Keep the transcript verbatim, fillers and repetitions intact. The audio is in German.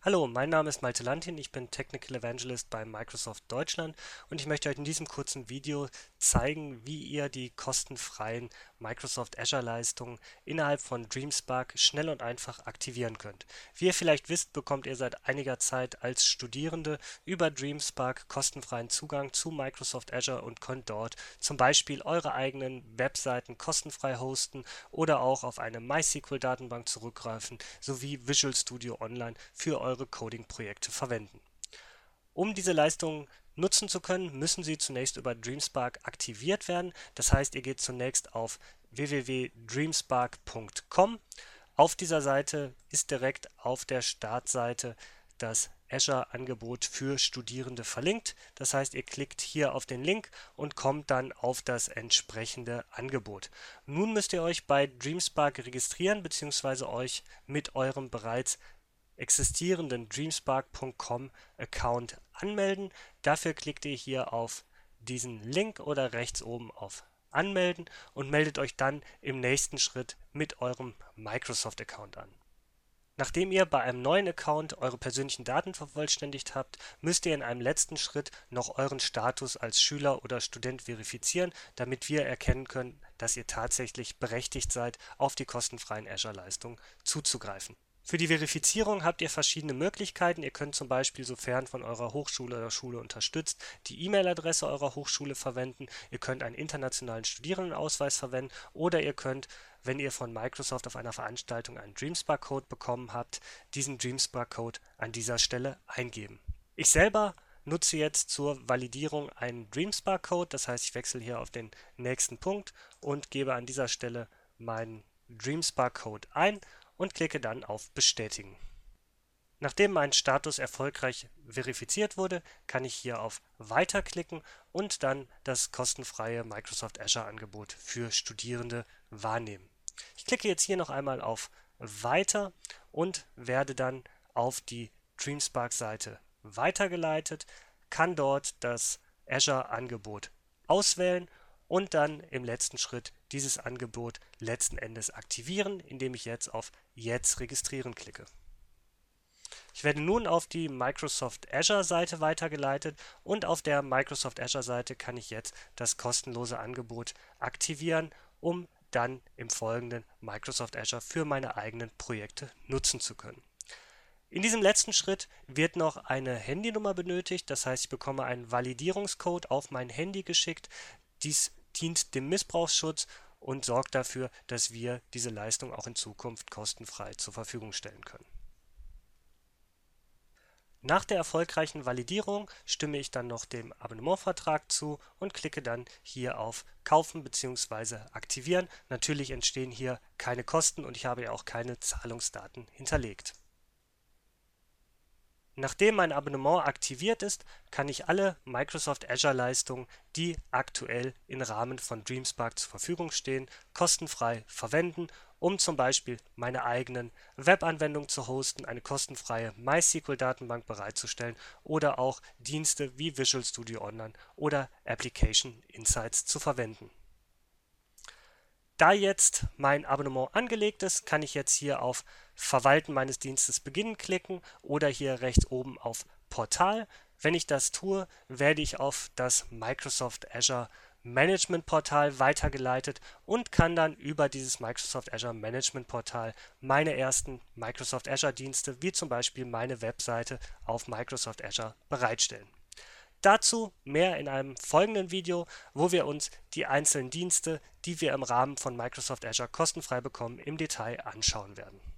Hallo, mein Name ist Malte Lantin, ich bin Technical Evangelist bei Microsoft Deutschland und ich möchte euch in diesem kurzen Video zeigen, wie ihr die kostenfreien Microsoft Azure-Leistungen innerhalb von DreamSpark schnell und einfach aktivieren könnt. Wie ihr vielleicht wisst, bekommt ihr seit einiger Zeit als Studierende über DreamSpark kostenfreien Zugang zu Microsoft Azure und könnt dort zum Beispiel eure eigenen Webseiten kostenfrei hosten oder auch auf eine MySQL-Datenbank zurückgreifen, sowie Visual Studio Online für eure Coding-Projekte verwenden. Um diese Leistungen nutzen zu können, müssen sie zunächst über DreamSpark aktiviert werden. Das heißt, ihr geht zunächst auf w w w punkt dreamspark punkt com. Auf dieser Seite ist direkt auf der Startseite das Azure-Angebot für Studierende verlinkt. Das heißt, ihr klickt hier auf den Link und kommt dann auf das entsprechende Angebot. Nun müsst ihr euch bei DreamSpark registrieren bzw. euch mit eurem bereits existierenden dreamspark punkt com Account anmelden. Dafür klickt ihr hier auf diesen Link oder rechts oben auf Anmelden und meldet euch dann im nächsten Schritt mit eurem Microsoft-Account an. Nachdem ihr bei einem neuen Account eure persönlichen Daten vervollständigt habt, müsst ihr in einem letzten Schritt noch euren Status als Schüler oder Student verifizieren, damit wir erkennen können, dass ihr tatsächlich berechtigt seid, auf die kostenfreien Azure-Leistungen zuzugreifen. Für die Verifizierung habt ihr verschiedene Möglichkeiten. Ihr könnt zum Beispiel, sofern von eurer Hochschule oder Schule unterstützt, die E-Mail-Adresse eurer Hochschule verwenden. Ihr könnt einen internationalen Studierendenausweis verwenden oder ihr könnt, wenn ihr von Microsoft auf einer Veranstaltung einen DreamSpark-Code bekommen habt, diesen DreamSpark-Code an dieser Stelle eingeben. Ich selber nutze jetzt zur Validierung einen DreamSpark-Code. Das heißt, ich wechsle hier auf den nächsten Punkt und gebe an dieser Stelle meinen DreamSpark-Code ein und klicke dann auf Bestätigen. Nachdem mein Status erfolgreich verifiziert wurde, kann ich hier auf Weiter klicken und dann das kostenfreie Microsoft Azure Angebot für Studierende wahrnehmen. Ich klicke jetzt hier noch einmal auf Weiter und werde dann auf die DreamSpark-Seite weitergeleitet, kann dort das Azure Angebot auswählen und dann im letzten Schritt dieses Angebot letzten Endes aktivieren, indem ich jetzt auf Jetzt registrieren klicke. Ich werde nun auf die Microsoft Azure Seite weitergeleitet und auf der Microsoft Azure Seite kann ich jetzt das kostenlose Angebot aktivieren, um dann im Folgenden Microsoft Azure für meine eigenen Projekte nutzen zu können. In diesem letzten Schritt wird noch eine Handynummer benötigt, das heißt, ich bekomme einen Validierungscode auf mein Handy geschickt. Dies dient dem Missbrauchsschutz und sorgt dafür, dass wir diese Leistung auch in Zukunft kostenfrei zur Verfügung stellen können. Nach der erfolgreichen Validierung stimme ich dann noch dem Abonnementvertrag zu und klicke dann hier auf Kaufen bzw. Aktivieren. Natürlich entstehen hier keine Kosten und ich habe ja auch keine Zahlungsdaten hinterlegt. Nachdem mein Abonnement aktiviert ist, kann ich alle Microsoft Azure-Leistungen, die aktuell im Rahmen von DreamSpark zur Verfügung stehen, kostenfrei verwenden, um zum Beispiel meine eigenen Webanwendungen zu hosten, eine kostenfreie MySQL-Datenbank bereitzustellen oder auch Dienste wie Visual Studio Online oder Application Insights zu verwenden. Da jetzt mein Abonnement angelegt ist, kann ich jetzt hier auf Verwalten meines Dienstes beginnen klicken oder hier rechts oben auf Portal. Wenn ich das tue, werde ich auf das Microsoft Azure Management Portal weitergeleitet und kann dann über dieses Microsoft Azure Management Portal meine ersten Microsoft Azure Dienste, wie zum Beispiel meine Webseite auf Microsoft Azure, bereitstellen. Dazu mehr in einem folgenden Video, wo wir uns die einzelnen Dienste, die wir im Rahmen von Microsoft Azure kostenfrei bekommen, im Detail anschauen werden.